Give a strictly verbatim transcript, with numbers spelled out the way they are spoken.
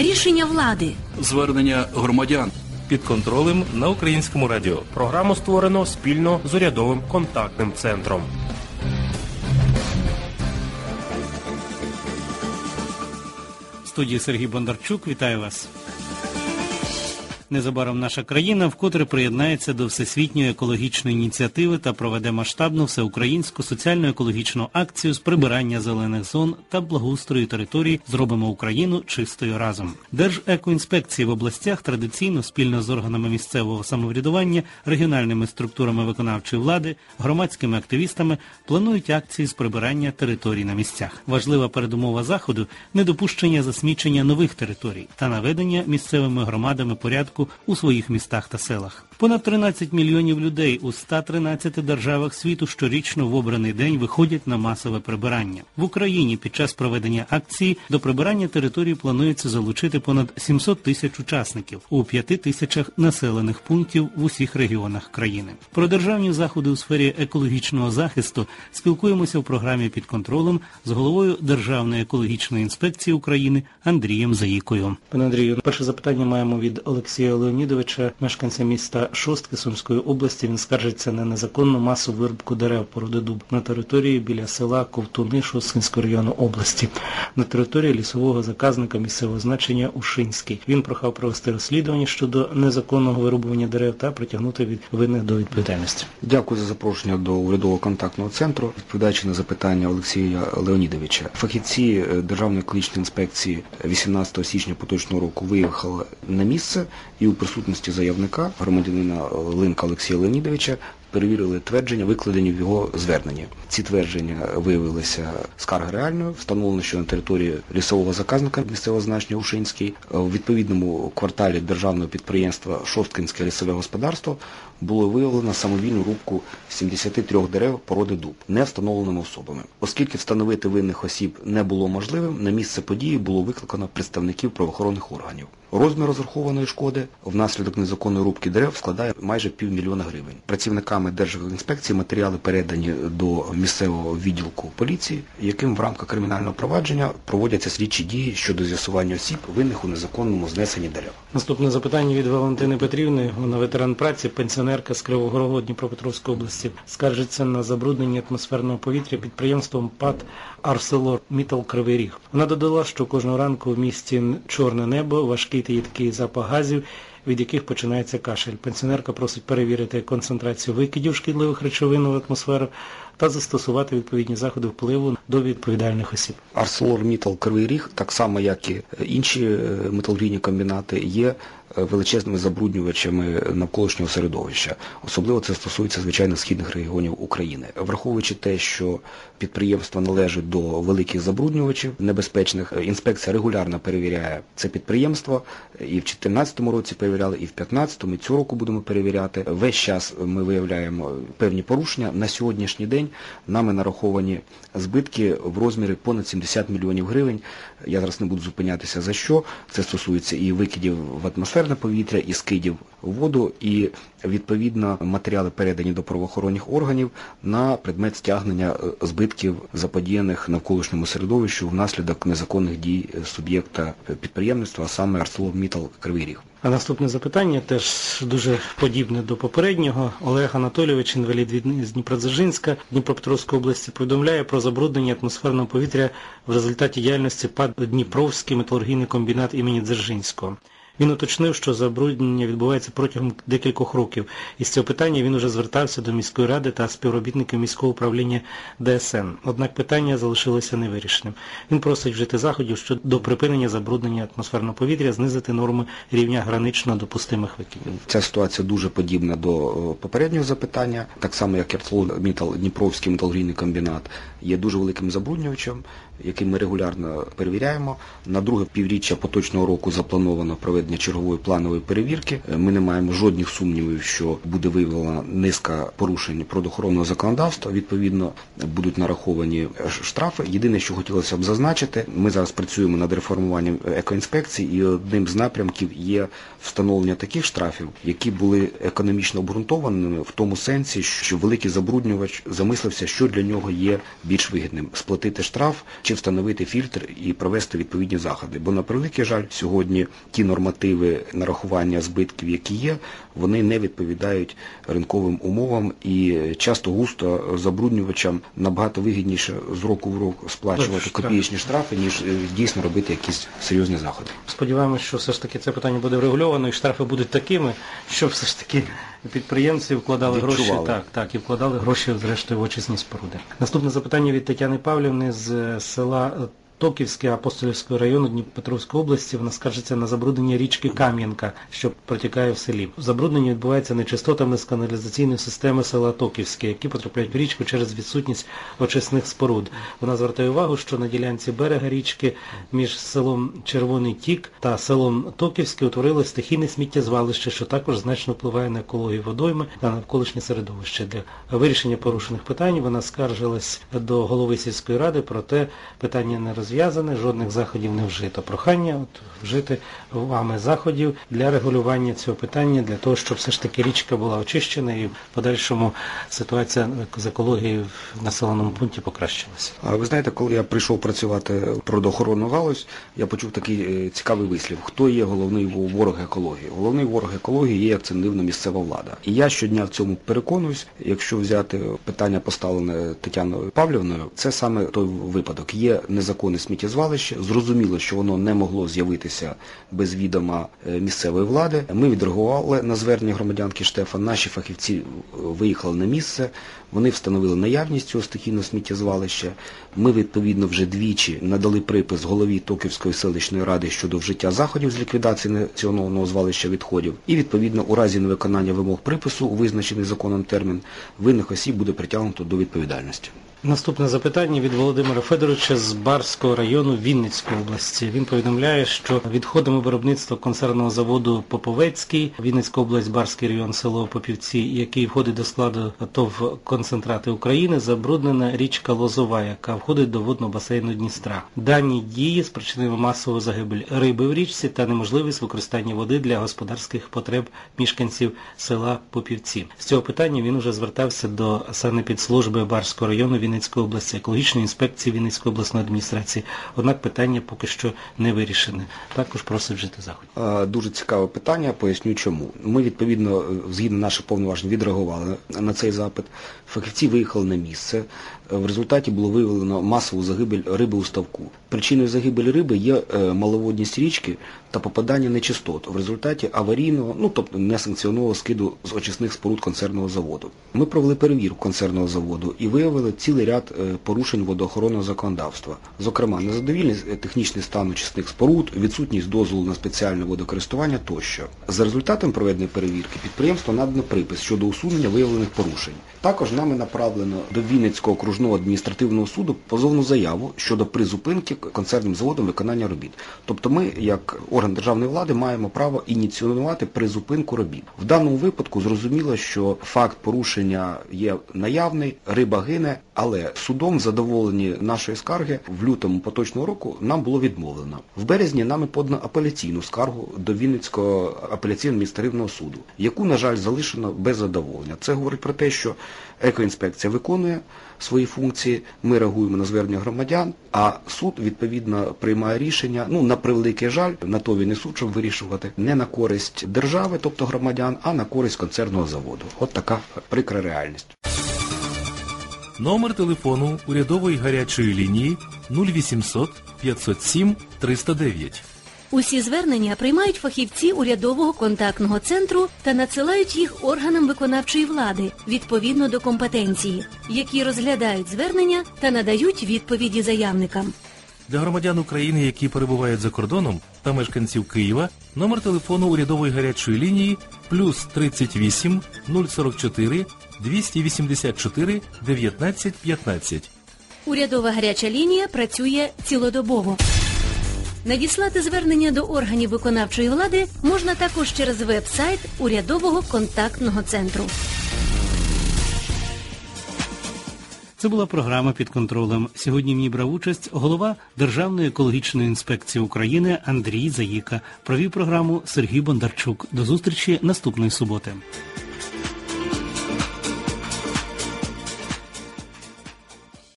Рішення влади. Звернення громадян. Під контролем на Українському радіо. Програму створено спільно з урядовим контактним центром. В студії Сергій Бондарчук. Вітаю вас. Незабаром наша країна вкотре приєднається до всесвітньої екологічної ініціативи та проведе масштабну всеукраїнську соціально-екологічну акцію з прибирання зелених зон та благоустрою територій «Зробимо Україну чистою разом». Держекоінспекції в областях традиційно спільно з органами місцевого самоврядування, регіональними структурами виконавчої влади, громадськими активістами планують акції з прибирання територій на місцях. Важлива передумова заходу – недопущення засмічення нових територій та наведення місцевими громадами порядку у своїх містах та селах. Понад тринадцять мільйонів людей у ста тринадцяти державах світу щорічно в обраний день виходять на масове прибирання. В Україні під час проведення акції до прибирання територій планується залучити понад сімсот тисяч учасників у п'яти тисячах населених пунктів в усіх регіонах країни. Про державні заходи у сфері екологічного захисту спілкуємося в програмі «Під контролем» з головою Державної екологічної інспекції України Андрієм Заїкою. Пане Андрію, перше запитання маємо від Олексія Леонідовича, мешканця міста Шостки Сумської області. Він скаржиться на незаконну масову вирубку дерев породи дуб на території біля села Ковтуни Шосткинського району області, на території лісового заказника місцевого значення Ушинський. Він прохав провести розслідування щодо незаконного вирубування дерев та притягнути від винних до відповідальності. Дякую за запрошення до урядового контактного центру. Відповідаючи на запитання Олексія Леонідовича, фахівці Державної екологічної інспекції вісімнадцятого січня поточного року виїхали на місце і у присутності заявника, громадянина Линка Олексія Леонідовича, перевірили твердження, викладені в його зверненні. Ці твердження виявилися скарги реальною. Встановлено, що на території лісового заказника місцевого значення Ушинський у відповідному кварталі державного підприємства Шосткинське лісове господарство було виявлено самовільну рубку сімдесят три дерев породи дуб невстановленими особами. Оскільки встановити винних осіб не було можливим, на місце події було викликано представників правоохоронних органів. Розмір розрахованої шкоди внаслідок незаконної рубки дерев складає майже півмільйона гривень. Працівниками Держекоінспекції матеріали передані до місцевого відділку поліції, яким в рамках кримінального провадження проводяться слідчі дії щодо з'ясування осіб, винних у незаконному знесенні дерев. Наступне запитання від Валентини Петрівни. Вона ветеран праці, пенсіонерка з Кривого Рогу Дніпропетровської області. Скаржиться на забруднення атмосферного повітря підприємством ПАТ «Арселор-Міттал Кривий Ріг». Вона додала, що кожного ранку в місті чорне небо, важкий та їдкий запах газів, від яких починається кашель. Пенсіонерка просить перевірити концентрацію викидів шкідливих речовин в атмосферу та застосувати відповідні заходи впливу до відповідальних осіб. «Арселор-Міттал Кривий Ріг», так само як і інші металургійні комбінати, є величезними забруднювачами навколишнього середовища. Особливо це стосується, звичайно, східних регіонів України. Враховуючи те, що підприємство належить до великих забруднювачів небезпечних, інспекція регулярно перевіряє це підприємство. І в дві тисячі чотирнадцятому році перевіряли, і в дві тисячі п'ятнадцятому, і цього року будемо перевіряти. Весь час ми виявляємо певні порушення. На сьогоднішній день нами нараховані збитки в розмірі понад сімдесят мільйонів гривень. Я зараз не буду зупинятися за що. Це стосується і викидів в атмосферне повітря, і скидів в воду, і відповідно матеріали передані до правоохоронних органів на предмет стягнення збитків, заподіяних навколишньому середовищу внаслідок незаконних дій суб'єкта підприємництва, а саме «Арселор-Міттал Кривий Ріг». А наступне запитання теж дуже подібне до попереднього. Олег Анатолійович, інвалід війни з Дніпродзержинська Дніпропетровської області, повідомляє про забруднення атмосферного повітря в результаті діяльності ПАТ «Дніпровський металургійний комбінат імені Дзержинського». Він уточнив, що забруднення відбувається протягом декількох років. Із цього питання він уже звертався до міської ради та співробітників міського управління Де Ес Ен. Однак питання залишилося невирішеним. Він просить вжити заходів щодо припинення забруднення атмосферного повітря, знизити норми рівня гранично допустимих викидів. Ця ситуація дуже подібна до попереднього запитання. Так само, як «Арселор-Міттал Дніпровський металургійний комбінат є дуже великим забруднювачем, який ми регулярно перевіряємо. На друге півріччя поточного року заплановано проведення чергової планової перевірки. Ми не маємо жодних сумнівів, що буде виявлена низка порушень природоохоронного законодавства. Відповідно, будуть нараховані штрафи. Єдине, що хотілося б зазначити, ми зараз працюємо над реформуванням екоінспекції, і одним з напрямків є встановлення таких штрафів, які були економічно обґрунтованими в тому сенсі, що великий забруднювач замислився, що для нього є більш вигідним. Сплатити штраф чи встановити фільтр і провести відповідні заходи. Бо, на превеликий жаль, сьогодні ті нормативи нарахування збитків, які є, вони не відповідають ринковим умовам і часто густо забруднювачам набагато вигідніше з року в рік сплачувати копієчні штрафи, ніж дійсно робити якісь серйозні заходи. Сподіваємось, що все ж таки це питання буде врегульовано і штрафи будуть такими, щоб все ж таки підприємці вкладали Відчували. гроші, так, так, і вкладали гроші, зрештою, в очисні споруди. Наступне запитання від Тетяни Павлівни з села Токівське Апостолівського району Дніпропетровської області. Вона скаржиться на забруднення річки Кам'янка, що протікає в селі. Забруднення відбувається нечистотами з каналізаційної системи села Токівське, які потрапляють в річку через відсутність очисних споруд. Вона звертає увагу, що на ділянці берега річки між селом Червоний Тік та селом Токівське утворилось стихійне сміттєзвалище, що також значно впливає на екологію водойми та навколишнє середовище. Для вирішення порушених питань вона скаржилась до голови сільської ради, проте питання не розв'язане, жодних заходів не вжито. Прохання от, вжити вами заходів для регулювання цього питання, для того, щоб все ж таки річка була очищена і в подальшому ситуація з екологією в населеному пункті покращилася. А ви знаєте, коли я прийшов працювати в природоохоронну галузь, я почув такий цікавий вислів. Хто є головний ворог екології? Головний ворог екології є, як це не дивно, місцева влада. І я щодня в цьому переконуюсь, якщо взяти питання, поставлене Тетяною Павлівною, це саме той випадок. Є незаконне сміттєзвалище, зрозуміло, що воно не могло з'явитися без відома місцевої влади. Ми відреагували на звернення громадянки Штефан, наші фахівці виїхали на місце, вони встановили наявність цього стихійного сміттєзвалища. Ми, відповідно, вже двічі надали припис голові Токівської селищної ради щодо вжиття заходів з ліквідації несанкціонованого звалища відходів. І, відповідно, у разі невиконання вимог припису у визначений законом термін, винних осіб буде притягнуто до відповідальності. Наступне запитання від Володимира Федоровича з Барського району Вінницької області. Він повідомляє, що відходами виробництва концерного заводу Поповецький, Вінницька область, Барський район, село Попівці, який входить до складу ТОВ «Концентрати України», забруднена річка Лозова, яка входить до водного басейну Дністра. Дані дії спричинили масову загибель риби в річці та неможливість використання води для господарських потреб мешканців села Попівці. З цього питання він уже звертався до санепідслужби Барського району Вінницької області, екологічної інспекції Вінницької обласної адміністрації. Однак питання поки що не вирішене. Також просить вжити заходів. Дуже цікаве питання, поясню чому. Ми, відповідно, згідно наших повноважень, відреагували на цей запит. Фахівці виїхали на місце. В результаті було виявлено масову загибель риби у ставку. Причиною загибелі риби є маловодність річки та попадання нечистот в результаті аварійного, ну тобто несанкціонованого скиду з очисних споруд концерного заводу. Ми провели перевірку концерного заводу і виявили цілий ряд порушень водоохоронного законодавства. Зокрема, незадовільний технічний стан очисних споруд, відсутність дозволу на спеціальне водокористування тощо. За результатом проведеної перевірки підприємство надано припис щодо усунення виявлених порушень. Також нами направлено до Вінницького окружного адміністративного суду позовну заяву щодо призупинки концерним заводом виконання робіт. Тобто ми, як орган державної влади, маємо право ініціювати призупинку робіт. В даному випадку зрозуміло, що факт порушення є наявний, риба гине, але судом в задоволенні нашої скарги в лютому поточного року нам було відмовлено. В березні нами подано апеляційну скаргу до Вінницького апеляційного адміністративного суду, яку, на жаль, залишено без задоволення. Це говорить про те, що екоінспекція виконує свої функції, ми реагуємо на звернення громадян, а суд, відповідно, приймає рішення, ну, на превеликий жаль, на то він і суд, щоб вирішувати, не на користь держави, тобто громадян, а на користь концерного заводу. От така прикра реальність. Номер телефону урядової гарячої лінії нуль вісімсот п'ятсот сім триста дев'ять. Усі звернення приймають фахівці урядового контактного центру та надсилають їх органам виконавчої влади відповідно до компетенції, які розглядають звернення та надають відповіді заявникам. Для громадян України, які перебувають за кордоном, та мешканців Києва, номер телефону урядової гарячої лінії плюс тридцять вісім нуль сорок чотири двісті вісімдесят чотири дев'ятнадцять п'ятнадцять. Урядова гаряча лінія працює цілодобово. Надіслати звернення до органів виконавчої влади можна також через веб-сайт урядового контактного центру. Це була програма «Під контролем». Сьогодні в ній брав участь голова Державної екологічної інспекції України Андрій Заїка. Провів програму Сергій Бондарчук. До зустрічі наступної суботи.